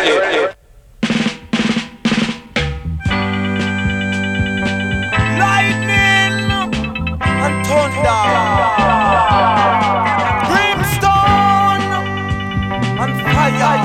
Lightning and thunder, brimstone and fire.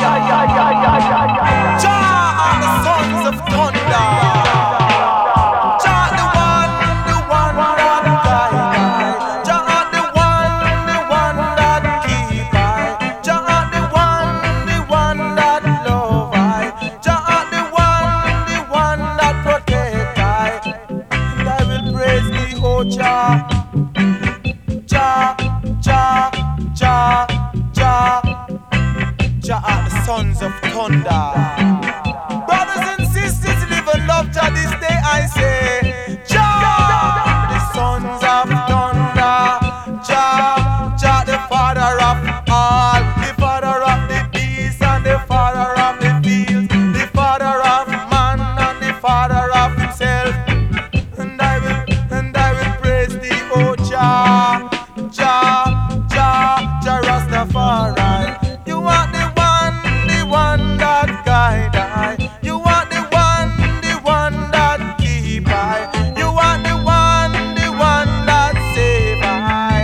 Jah are the sons of thunder. Jah the one that guide. Jah are the one that keep I. Jah are the one that love I. Jah are the one that protect I. And I will praise thee, O Jah. Jah, Jah, Jah, Jah. Jah are the sons of thunder. Brothers and sisters, live and love Jah this day, I say. Jah, the sons of thunder. Jah, Jah, the father of all, the father of the beast and the father of the fields, the father of man and the father of himself. And I will praise thee, O Jah, Jah, Jah, Jah Rastafari. You are the one that guide I. You are the one that keep I. You are the one that save I.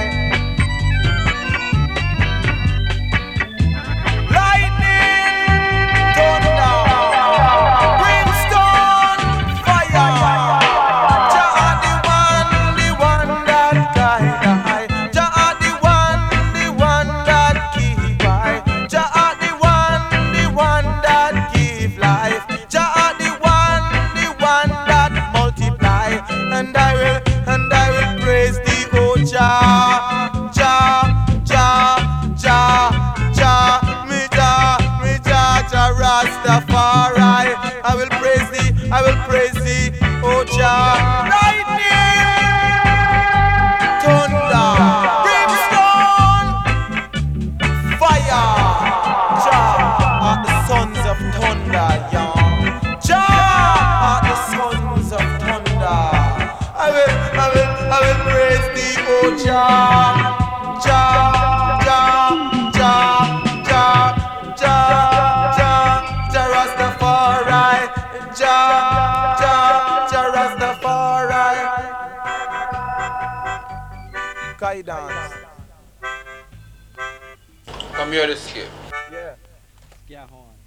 Lightning, thunder, brimstone, fire. Jah are the one that guide I. Jah are the one that keep I. Jah are the one that give life. Jah are the one that multiply. And I will praise thee, O Jah, Jah, Jah, Jah, Jah, me Jah, Jah Rastafari. I will praise thee, O Jah. Lightning, thunder, brimstone, fire. Jah are the sons of thunder, young. Jah are the sons of thunder. I will praise thee, O Jah. Jah, Jah, Jah, Jah, Jah, Jah, Jah Rastafari. Jah, Jah, Jah Rastafari. Guidance. Come here, escape. Yeah. Yeah, horn.